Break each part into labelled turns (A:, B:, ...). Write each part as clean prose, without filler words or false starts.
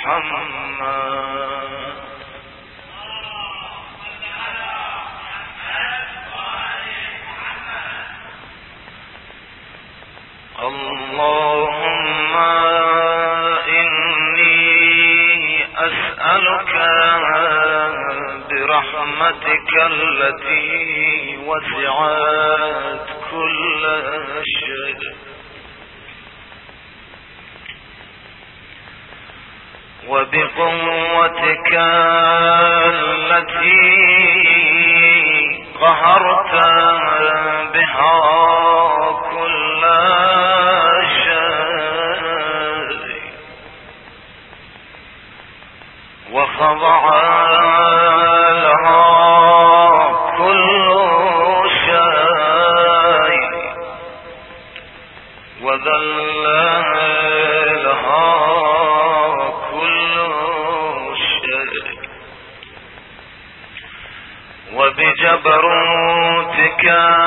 A: محمد. اللهم إني أسألك برحمتك التي وسعت كل شيء وبقوتك التي قهرت بها كل شيء وخضع لها كل شيء وذل لها كل شيء وبجبروتك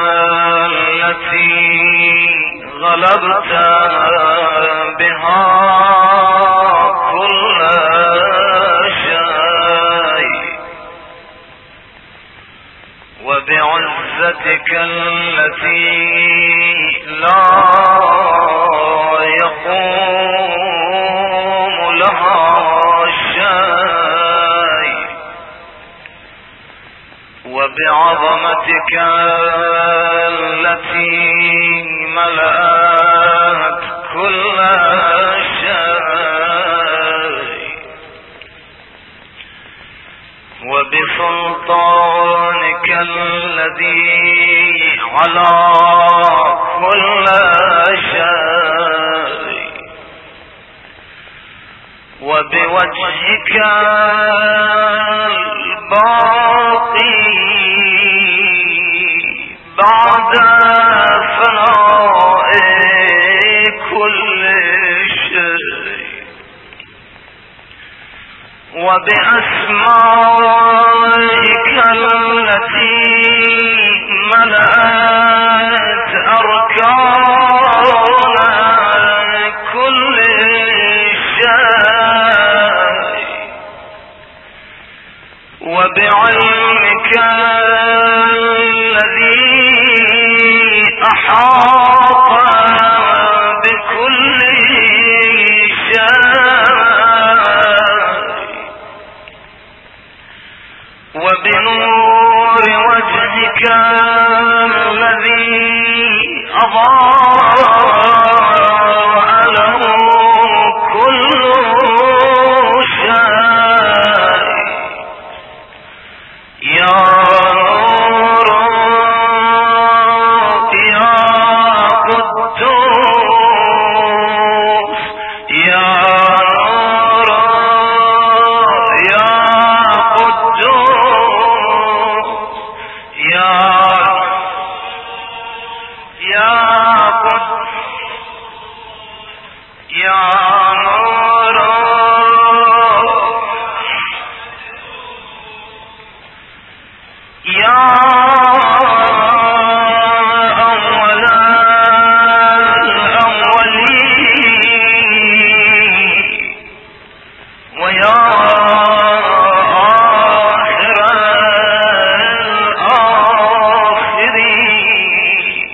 A: التي غلبت بها كل شيء وبعزتك التي لا يقوم لها شيء وبعظمتك التي ملأت كل شيء وبسلطانك الذي على كل شيء وبوجهك الباقي بعد فناء كل شيء وبأسمائك التي ملأت أركان كل شيء وبعلمك الذي أحاط بكل شيء وبنور وجهك الذي أضاء له كل شيء يا نور يا قدوس يا نور يا قدوس يا قدوس يا نور يا أول الأولين ويا آخر الآخرين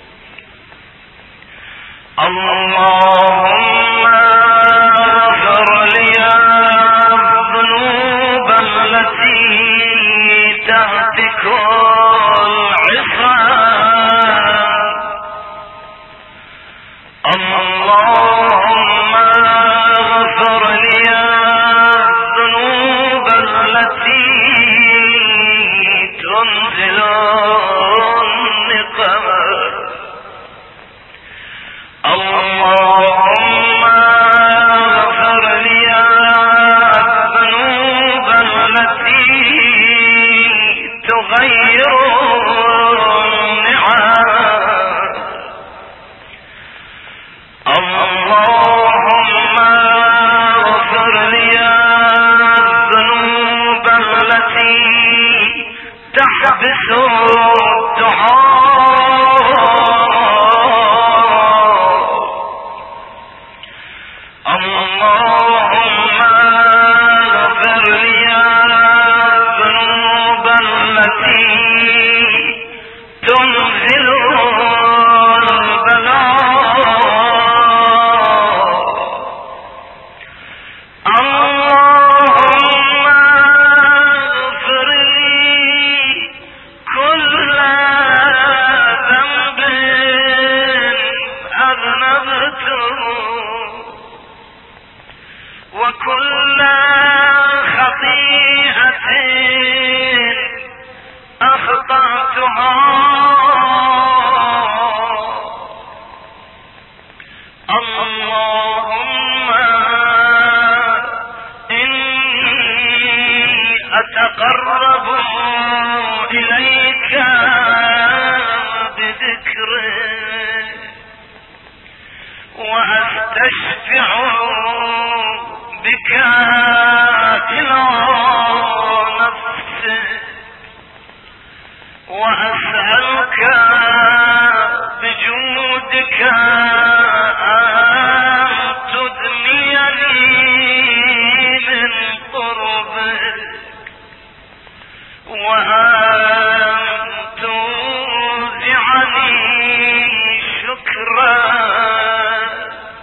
A: اللهم اغفر لي الذنوب التي تهتك العصام اللهم اغفر لي الذنوب بك إلى نفسك وأسألك بجودك أن تدنيني من قربك وأن توزعني شكرك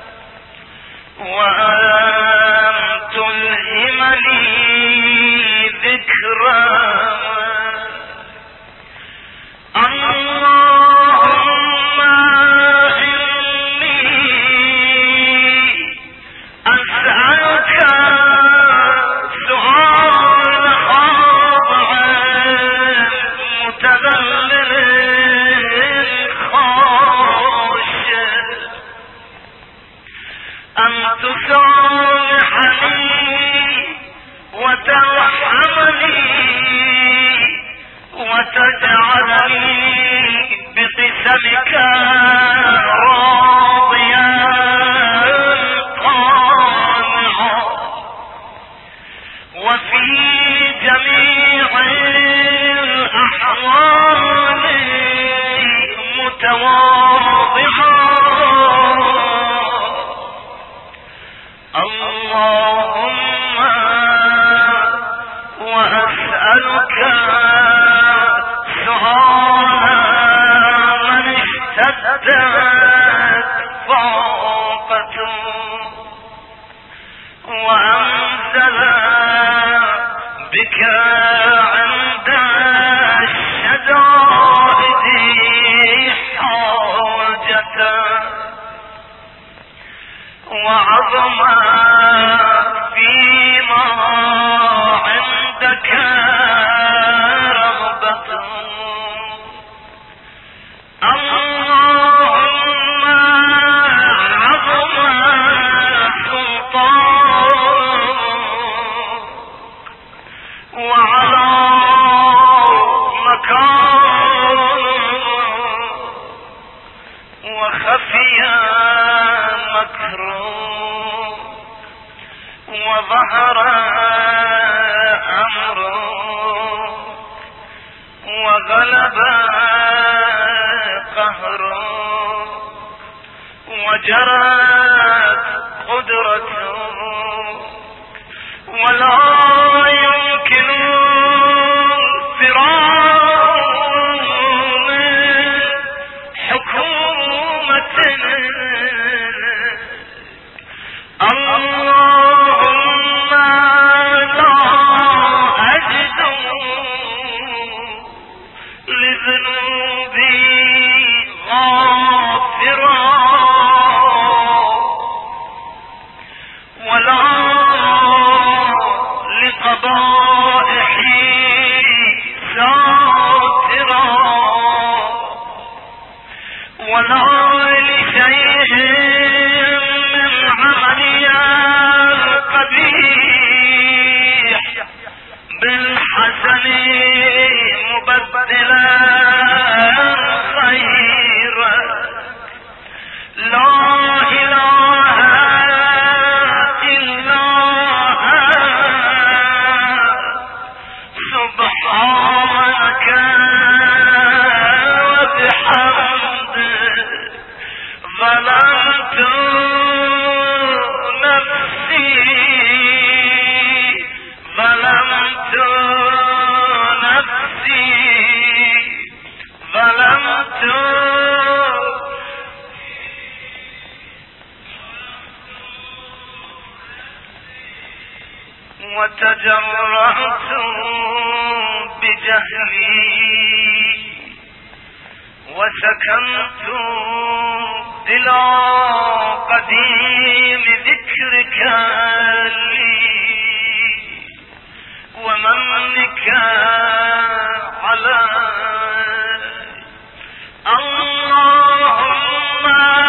A: وأن تلهمني ذكرك. اللهم إني أسألك سؤال خاضع متذلل خاشع أن تسامحني وترحمني وتجعلني بقسمك راضيا قانعا وفي جميع الأحوال متواضعا. اللهم وأسألك سؤال من اشتدت طاقته وأنزل بك عند الشدائد حاجته وعظم فيما عندك رغبته. اللهم عظم سلطانك وعلى مكانك وخفي مكروه وظهر أمره وغلب قهره وجرت قدرته ولا يمكن فرار من حكومتنا. اللهم لا أجد لذنوبي غافرا ولا لقبائحي ساترا ولا لشيء من عملي القبيح بالحسن مبدلا خيرا. لا إله إلا أنت سبحانك وبحمدك ظلمت نفسي ظلمت نفسي ظلمت وتجرأت بجهلي وسكنت إلى قديم ذكرك لي ومنك علي. اللهم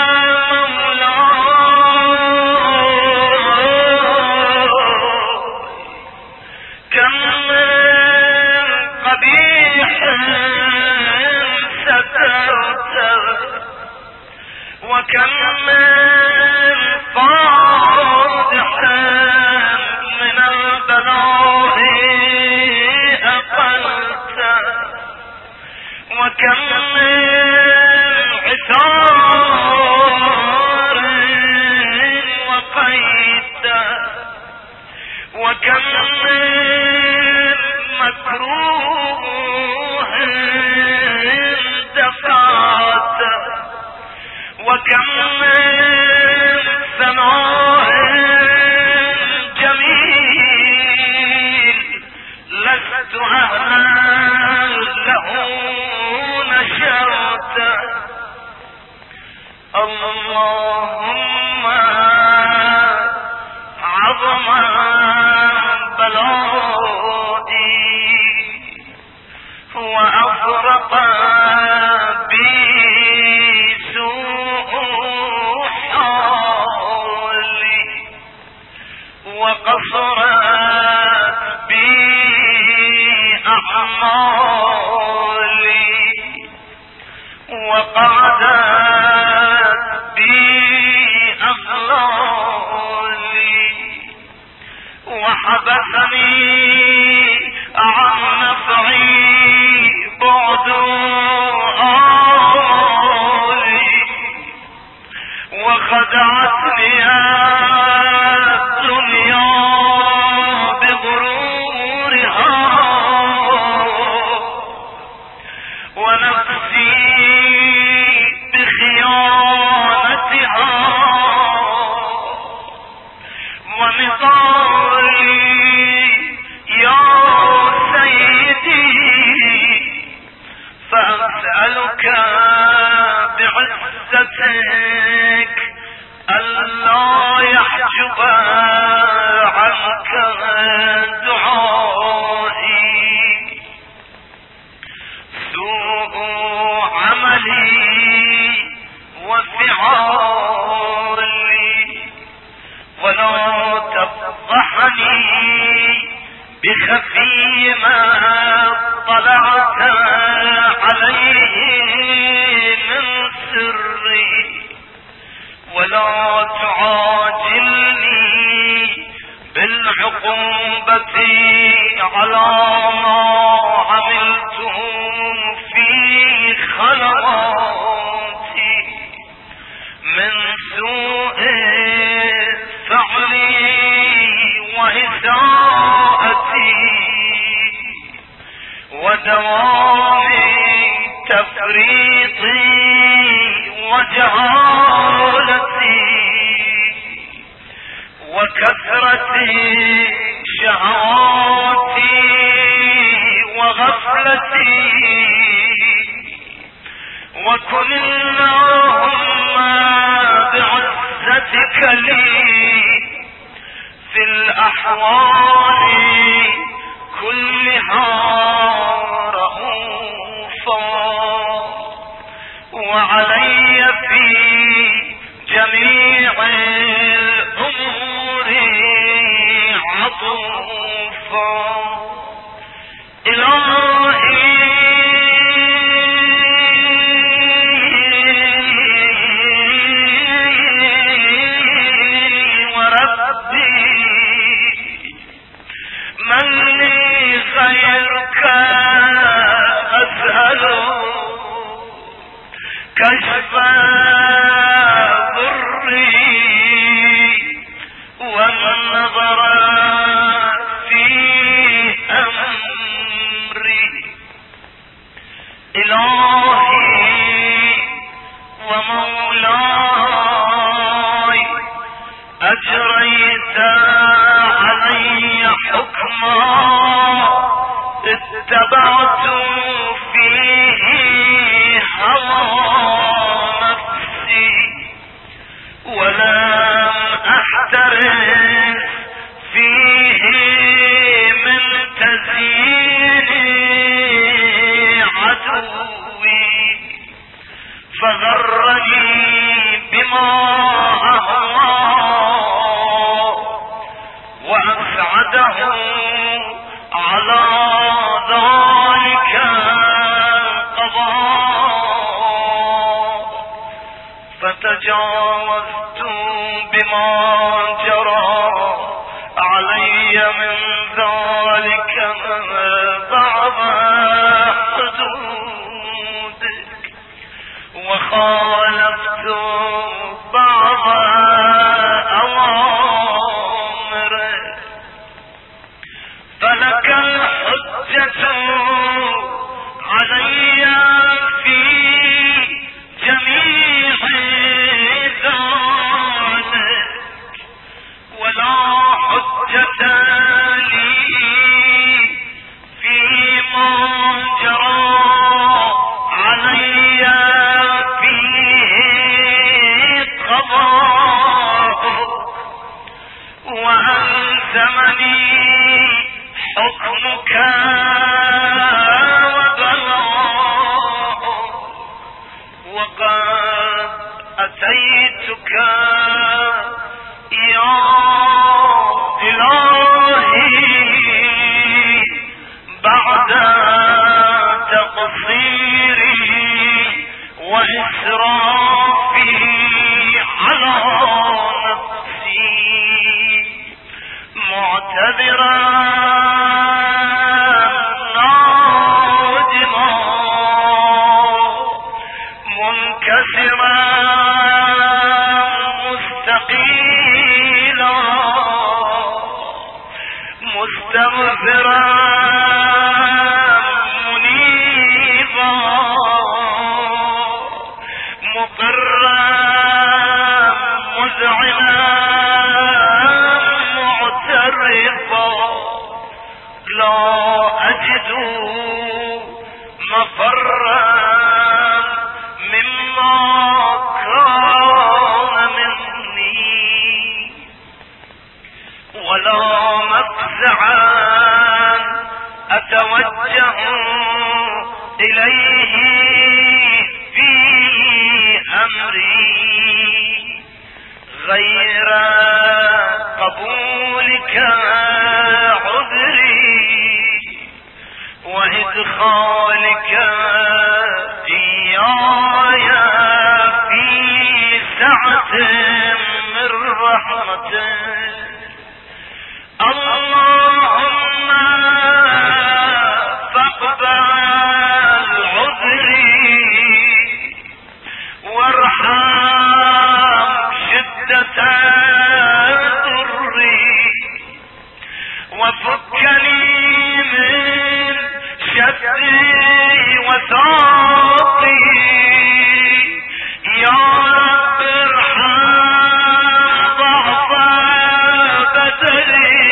A: كم من قبيح سترت وكم من فاضح وكم من عثار وقيت وكم من مكروه دفعت وكم من ثناء جميل لست أهلا له نشرت. اللهم عظم بلائي وأفرق بي سوء حالي وقصرت بي أعمالي وقعدت بي أغلالي وحبسني عن نفعي بعد آلي وخدعتني الدنيا بغرورها ونفسي بخيانتها ونضالي يا سيدي فأسألك بعزتك ألا يحجب عنك دعائي سوء عملي وفعالي ولا تفضحني بخفي ما طلعت عليه من سري ولا تعاجلني بالعقوبة على ما عملته في خلواتي من سوء فعلي وإساءتي ودوام تفريطي وجهالتي وكثرة شهواتي وغفلتي وكن اللهم بعزتك لي في الأحوال كلها رؤوفا وعلي في جميع الأمور عطوفا. إلهي وربي من لي غيرك أسأل كشف ضري والنظر في أمري. إلهي ومولاي أجريت علي حكما اتبعت فيه هوى نفسي ولم أحترس فيه من تزيين عدوي فغرني بما أهوى وأسعده على ذلك القضاء فتجاوزت بما جرى علي من ذلك بعض حدود وخالفت بعض أوامره فلك الحجة علي في جميع ذلك ولا حجة لي فيما جرى علي فيه قضاء وألزمني حكمك وبلاء وقد أتيتك يا إلهي بعد تقصيري وإسرافي على نفسي معتذرا نادما منكسرا مستقيلا مستغفرا منيبا مقرا مذعنا معترفا لا أجد مفرا مما كان مني ولا مفزعا أتوجه إليه في أمري غير قبولك عذري وإدخالك إياي في سعة من رحمتك اللهم فاقبل عذري وارحم شدة ضري وفكني من شدي وثاقي يا رب ارحم ضعف بدني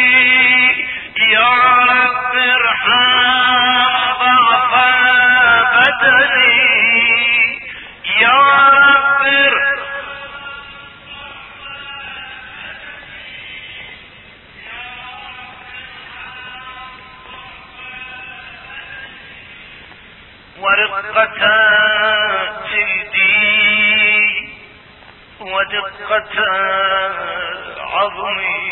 A: يا رب ارحم ضعف بدني يا رب ورقة جلدي ودقة عظمي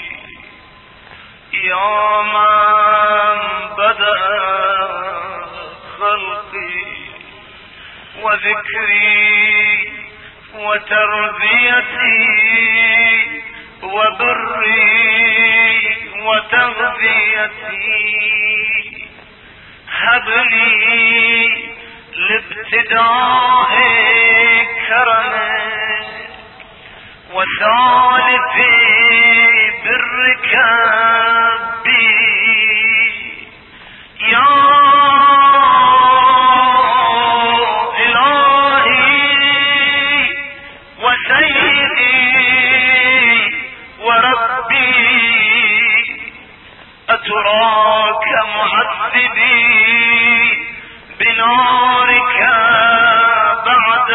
A: يا من بدأ خلقي وذكري وتربيتي وبري وتغذيتي هب لي لابتداء كرمك وثالث برك بي يا إلهي وسيدي وربي أتراك معذبي بنارك بعد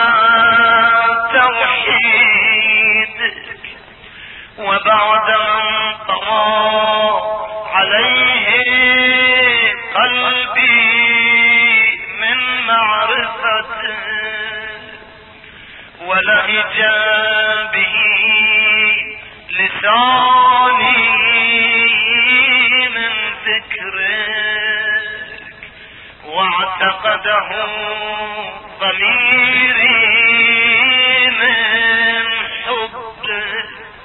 A: توحيدك وبعد من طغى عليه قلبي من معرفتك ولهج به لساني من ذكرك واعتقده ضميري من حبك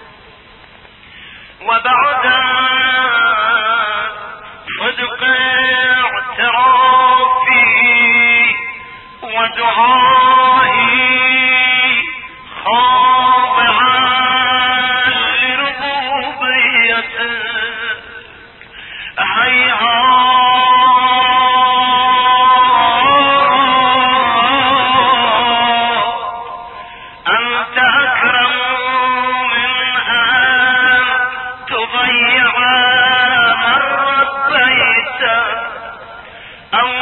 A: وبعد صدق اعترافي ودعائي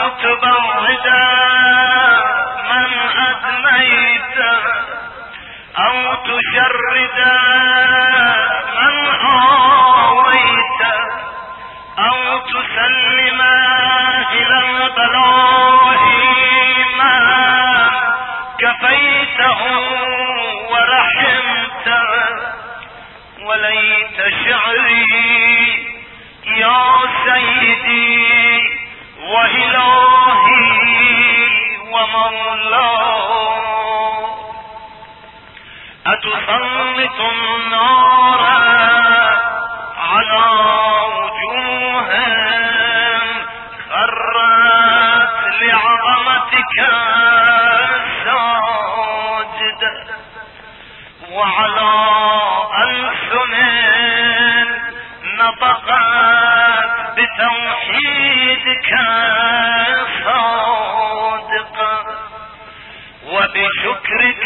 A: تبعد من أدنيت أو تشرد من آويت أو تسلم إلى البلاء ما كفيته ورحمت. وليت شعري يا سيدي وإلهي ومولاي أتسلط النار على وجوههم خرت لعظمتك ساجدة وعلى ألسن نطقت بتوحيدك صادقة وبشكرك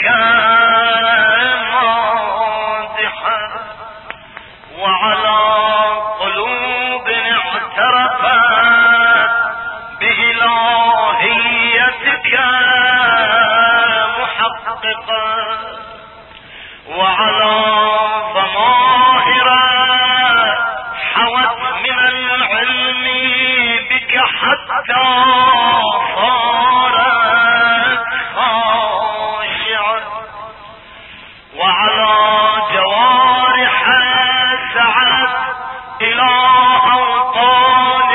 A: مادحة وعلى قلوب اعترفت بإلهيتك محققة وعلى ضمائر حوت من العلم بك حتى صارت خاشعة وعلى جوارح سعت إلى أوطان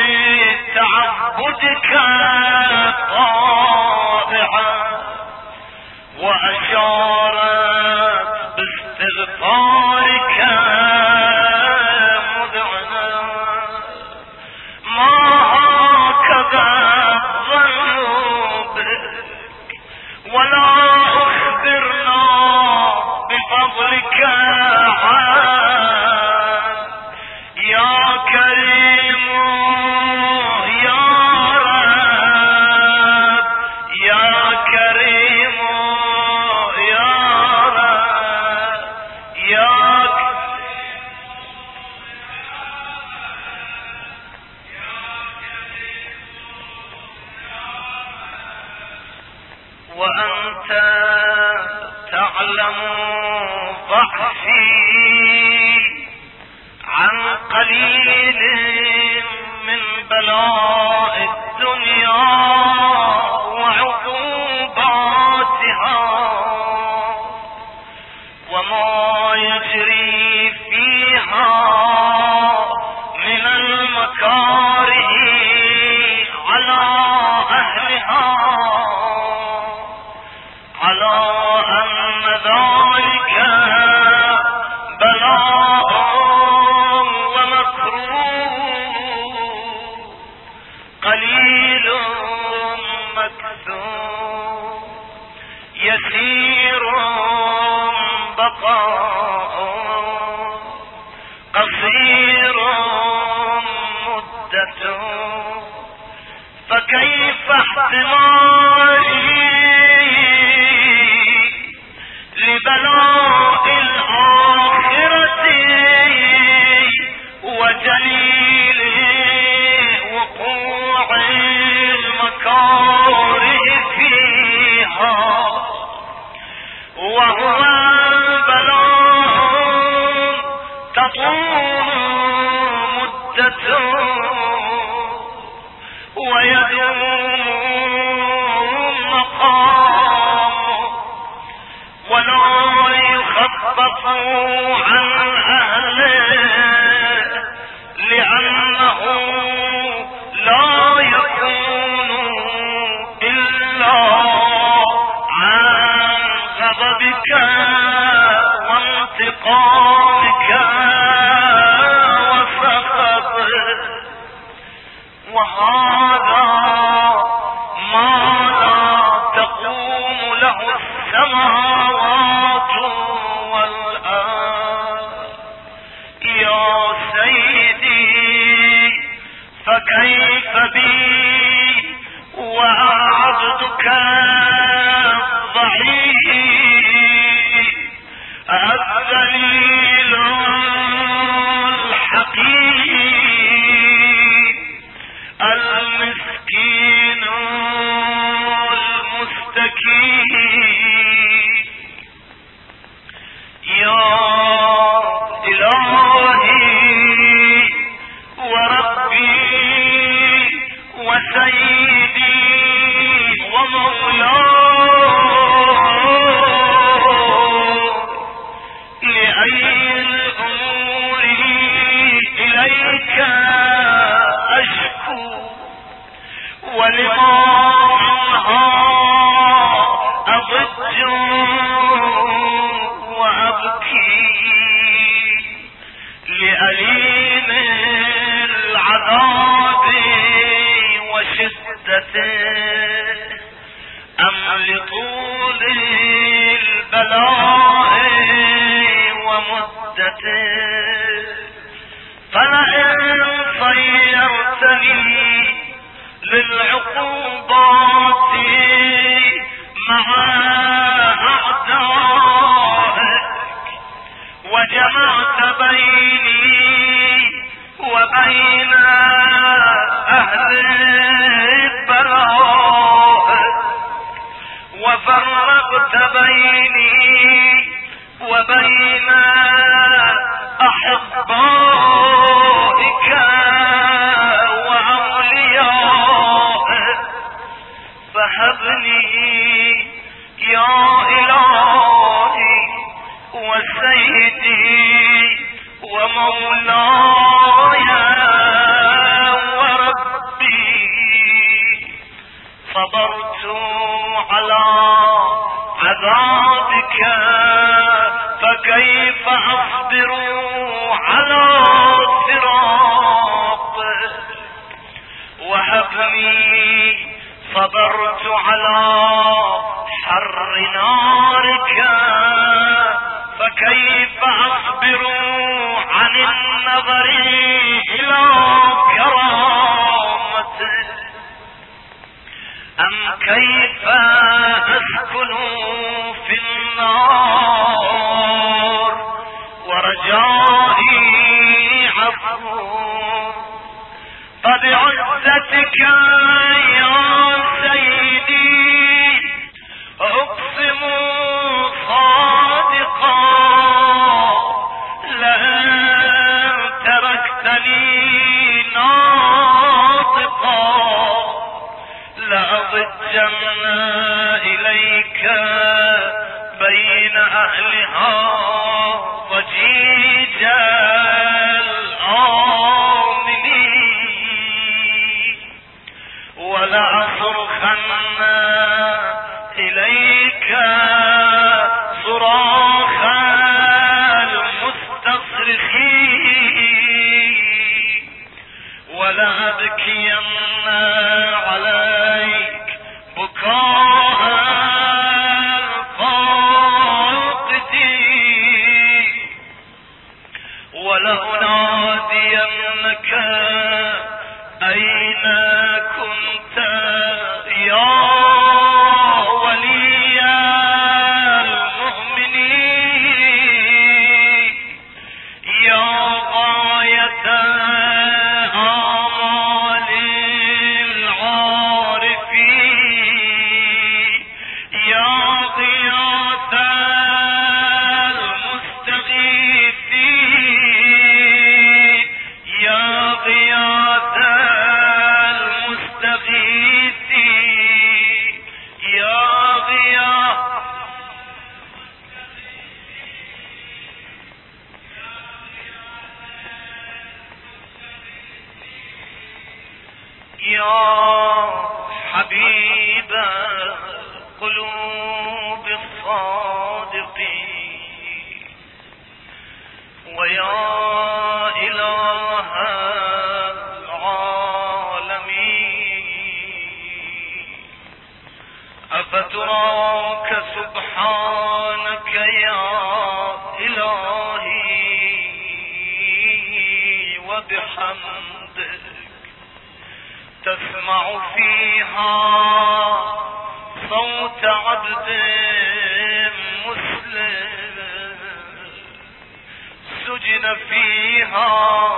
A: تعبدك طابعة وأشارت باستغفارك مذعنة. ما هكذا الظن بك ولا أخبرنا بفضلك يا كريم يا رب يا كريم يا رب يا وأنت تعلم ضعفي عن قليل من بلاء الدنيا وعقوباتها وما يجري فيها من المكاره على أهلها على أن ذلك بلاء ومكروه قليل مكتوب يسير بقاء قصير مدة فكيف احتمالي لبلاء الآخرة وجليل وقوع المكاره فيها وهو بلاء تطول مدته ويدوم عذابي وشدته أم لطول البلاء ومدته فلئن صيرتني للعقوبات مع أعدائك وجمعت بيني وبين أهل البلاء وفرقت بيني وبين أحبائك وأوليائك فهبني يا إلهي وسيدي ومولاي وربي صبرت على عذابك فكيف أصبر على فراقك وهبني صبرت على حر نارك فكيف أصبر عن النظر إلى كرامتك أم كيف أسكن في النار ورجائي عفو فبعزتك يا سيدي أقسم صادقا لئن تركتني ناطقا لأضجن إليك بين أهلها ضجيج الآمنين ولأصرخن إليك صراخ المستصرخين ولأبكين عليك بكاء الفاقدين ولأنادينك أين كنت يا ولي المؤمنين يا غاية آمال العارفين يا غياث المستغيثين يا غياث المستغيثين يا غياث يا حبيب قلوب الصادقين ويا إله العالمين أفتراك سبحانك يا إلهي وبحمدك تسمع فيها صوت عبد مسلم سجن فيها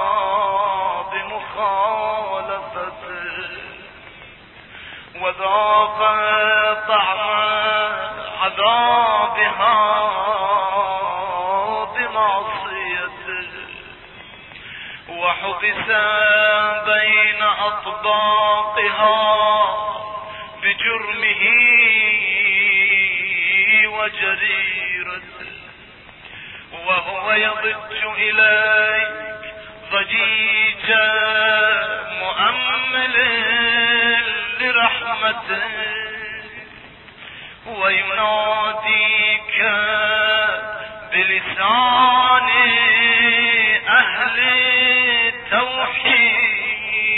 A: بمخالفته وذاق طعم عذابها بمعصيته وحبس بين أطباقها بجرمه وجريرته وهو يضج إليك ضجيج مؤمل لرحمته ويناديك بلسان أهل التوحيد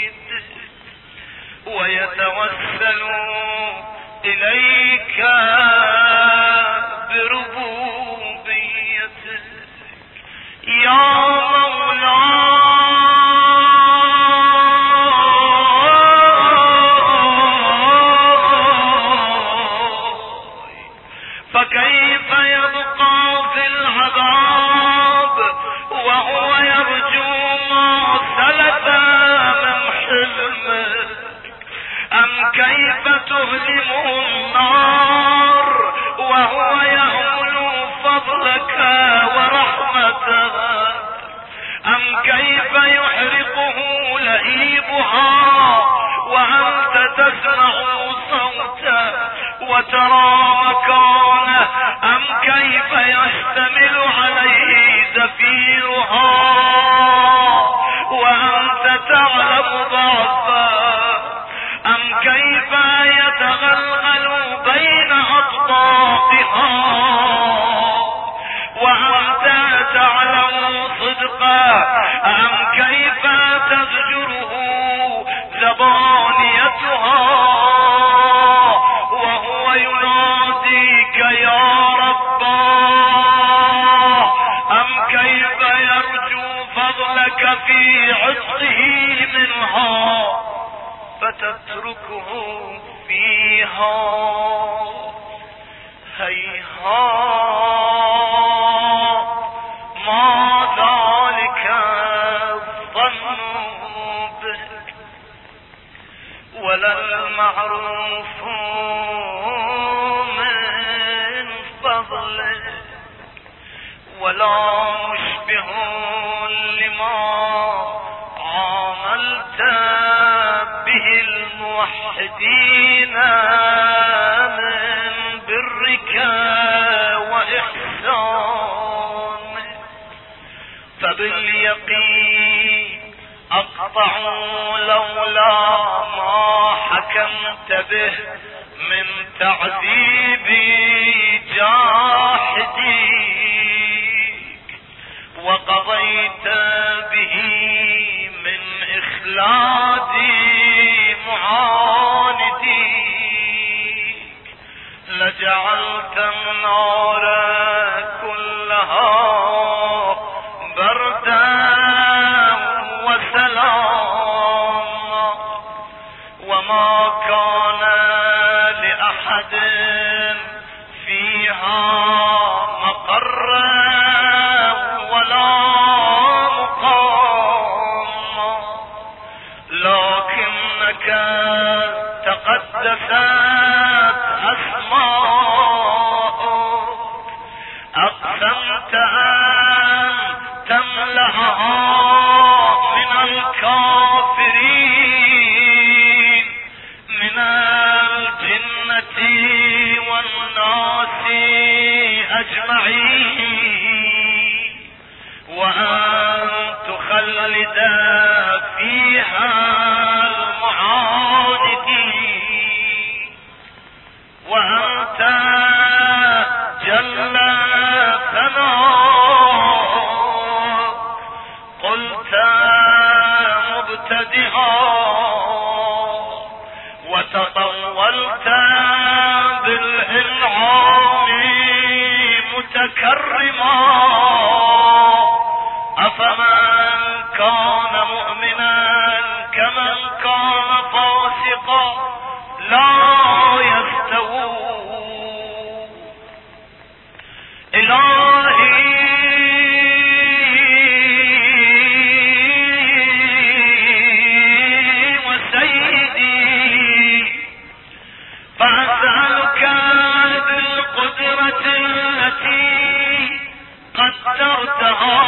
A: تهلم النار وهو يأمل فضلك ورحمتك؟ أم كيف يحرقه لهيبها وأنت تسمع صوته وترى مكانه؟ أم كيف يشتمل عليه زفيرها وأنت تعلم ضعفه؟ أم كيف يتغلغل بين أطباقها وأنت تعلم صدقه؟ أم كيف تزجره زبانيتها وهو يناديك يا ربا؟ أم كيف يرجو فضلك في عتقه منها فتتركه فيها؟ هيهات ما ذلك الظن بك ولا المعروف من فضلك ولا مشبه لما عاملت به الموحدين من برك وإحسانك. فباليقين أقطع لولا ما حكمت به من تعذيب جاحديك وقضيت به من إخلاد معانديك لجعلت النار كلها بردا وسلاما وما كان لأحد فيها مقرا ولا مقاما لكنك تقدست أسماءك أقسمت أن تملأها من الكافرين من الجنة والناس أجمعين وأن تخلد فيها المعاندين وأنت جل ثناؤك قلت مبتدئا وتطولت بالإنعام متكرما أفمن كان مؤمنا كمن كان فاسقا لا يستوون. إلهي وسيدي فأسألك بالقدرة التي قدرتها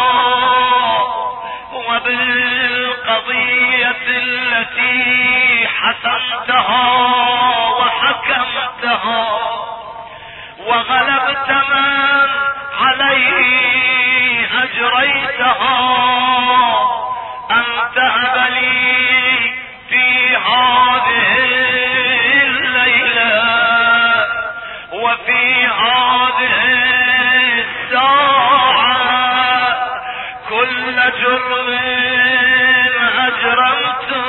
A: وبالقضية التي حسمتها وحكمتها وغلبت من عليه أجريتها أن تهب لي في هذه الليلة وفي هذه الساعة كل جرم أجرمته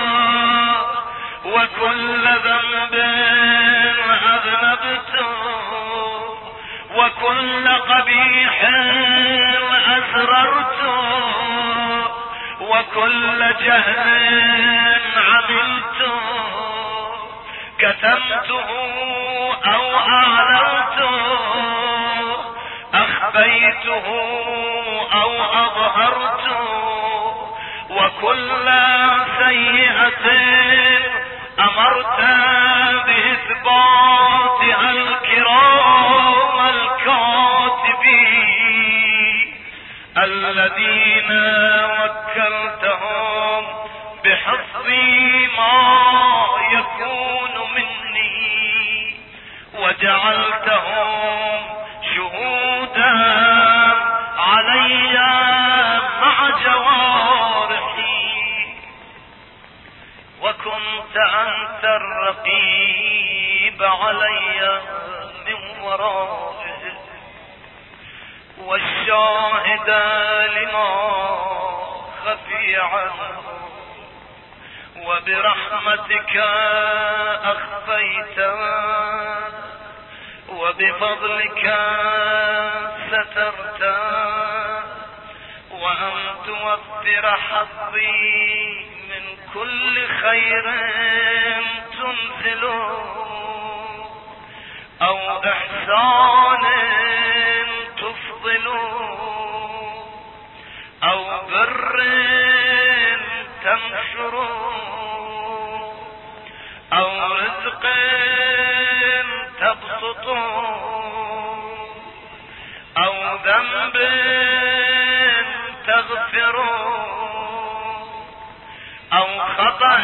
A: وكل ذنب أذنبته وكل قبيح أسررته وكل جهل عملته كتمته أو أعلنته أخفيته أو أظهرته وكل سيئة أمرت به إثباتها الكرام الكاتبين الذين وكلتهم بحفظ ما يكون مني وجعلتهم شهودا علي مع جوارحي وكنت أنت الرقيب علي من ورائه والشاهد لما خفي عنه وبرحمتك أخفيته وبفضلك سترته وأن توفر حظي من كل خير تنزله أو إحسان تفضله أو بر تنشره أو رزق تبسطه أو ذنب تغفره أو خطأ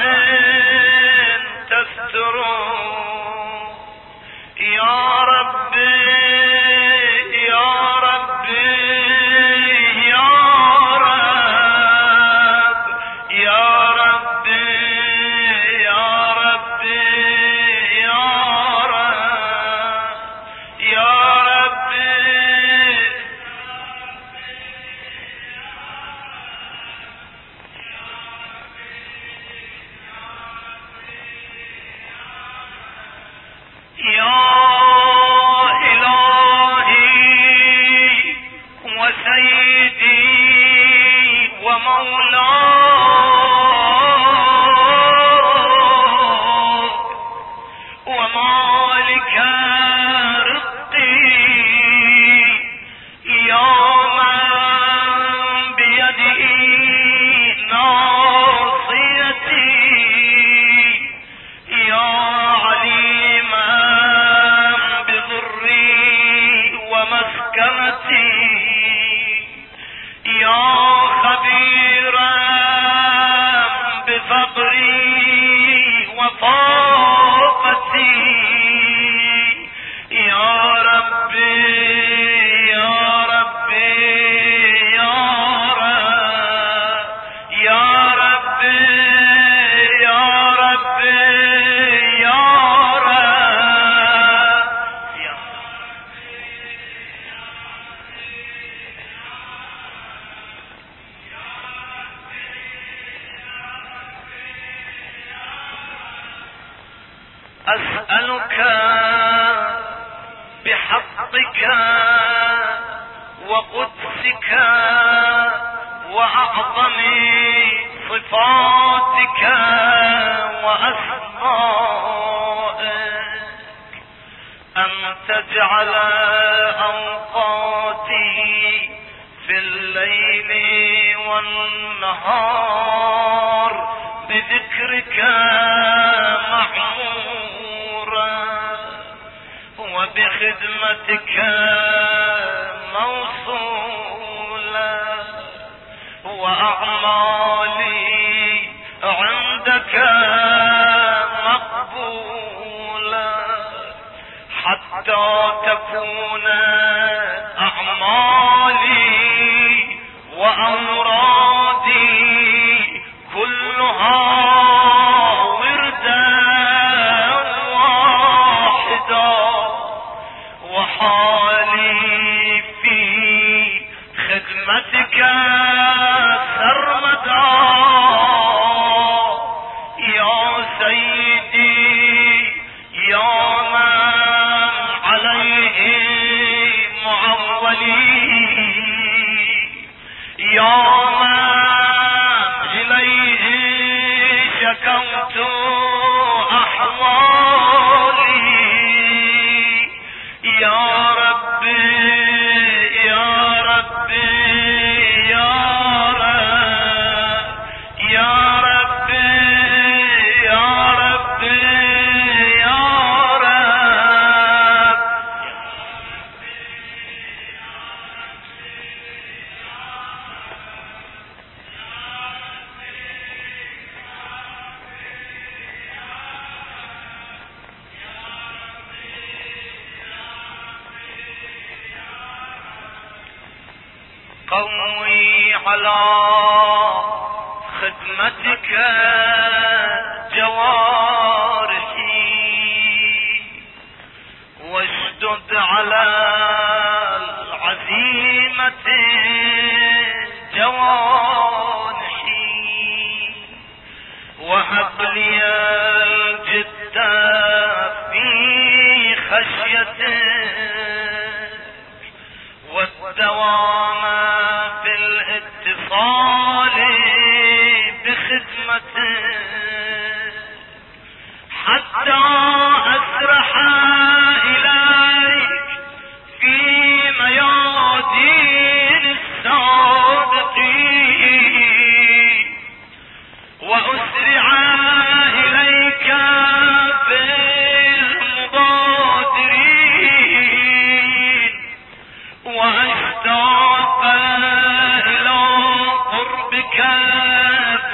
A: تستره يا ربي يا ربي يا رب يا ربي يا ربي يا رب يا ربي يا إلهي وسيدي ومولاي ومالك رزقي يا من بيده ناصيتي يا عليما بضري ومسكنتي يا خبيرا بفقري وفاقتي يا ربي يا ربي يا رب يا ربي يا ربي يا رب يا أسألك بحقك وقدسك وأعظم صفاتك وأسمائك أن تجعل أوقاتي في الليل والنهار بذكرك معمورا وبخدمتك موصولا وأعمالي عندك مقبولا حتى تكون أعمالي وأورادي كلها وردا واحدا وحالي في خدمتك سرمدا يا سيدي يا من عليه معولي يا من إليه شكوت أحوالي يا ربي يا ربي يا رب يا ربي يا ربي يا قوي على خدمتك جوارحي واشدد على العزيمة جوانحي وهب لي الجد في خشيتك والدوام في الاتصال بخدمتك حتى أسرح إليك في ميادين السابقين وأسرع إليك بالمبادرين وأشتاق إلى قربك في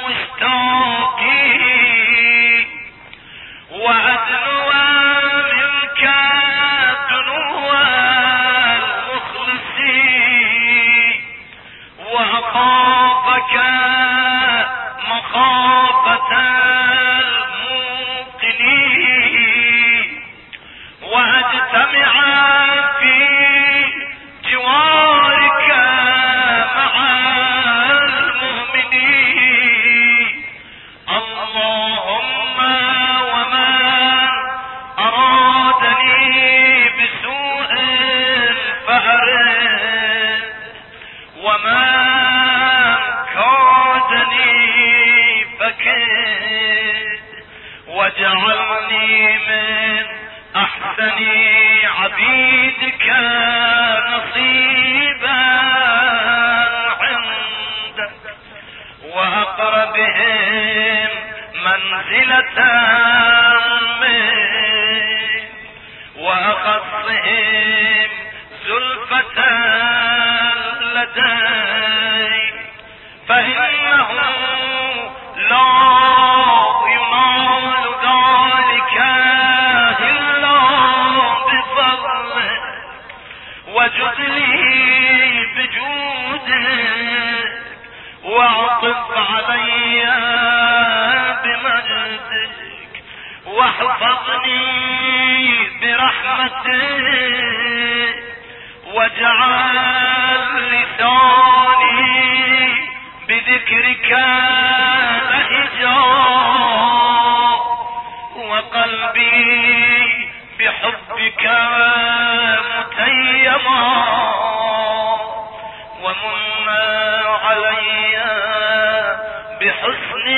A: المشتاقين وأدنو منك دنو المخلصين وأخافك مخافة الموقنين وأجتمع في جوارك مع المؤمنين اللهم ومن أرادني بسوء فأرد ومن كادني فكد واجعلني من أحسن عبيدك نصيبا عندك وأقربهم منزلة منك وأخصهم زلفة لديك فإنه لا ينال ذلك إلا بفضلك وجد لي بجودك واعطف علي بمجدك واحفظني برحمتك واجعل لساني بذكرك لهجا وقلبي بحبك متيما ومن علي بحسن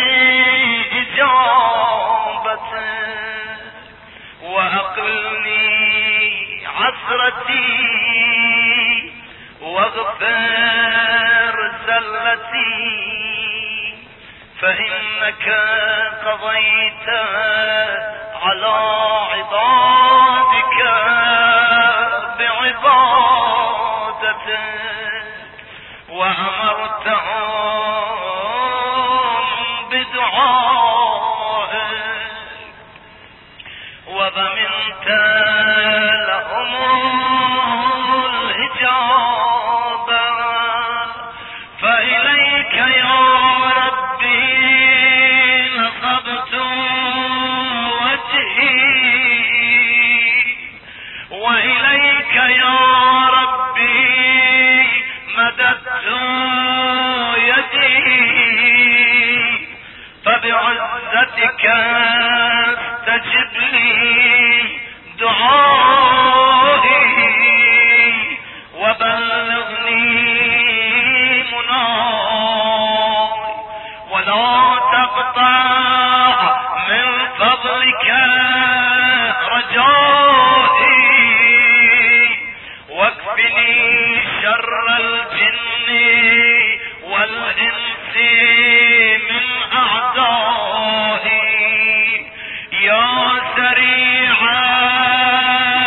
A: إجابتك وأقلني عثرتي واغفر زلتي فإنك قضيت على عبادك بعبادتك وأمرتهم بدعائك وضمنت لهم الإجابة فإليك يا ربي نصبت وجهي وإليك يا ربي مددت يدي فبعزتك استجب لي دعائي وبلغني مناي ولا تقطع من فضلك رجائي واكفني شر الجن والإنس من أعدائي يا سريعا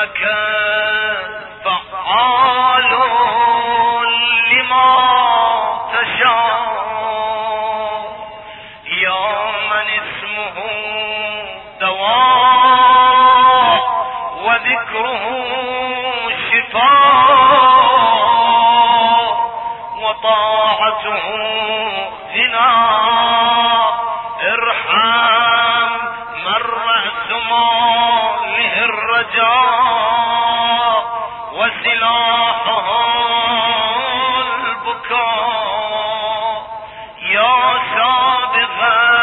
A: إنك فعال لما تشاء يا من اسمه دواء وذكره شفاء وطاعته غنى. ارحم من رأس ماله الرجاء وسلاحه البكاء يا سابغ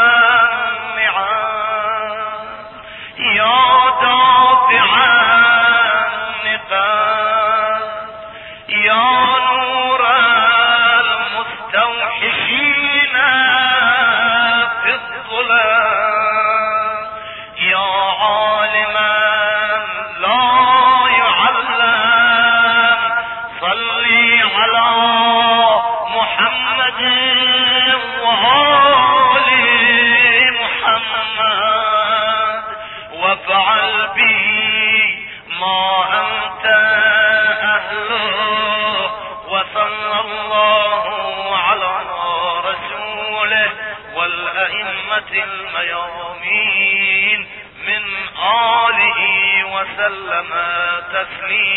A: النعم يا دافع النقم يا نور المستوحشين في الظلام يا عالما لا يعلم صلي على محمد وآل محمد وافعل به ما أنت أهله وصلى الله على رسوله والأئمة الميامين من آله وسلم تسليما.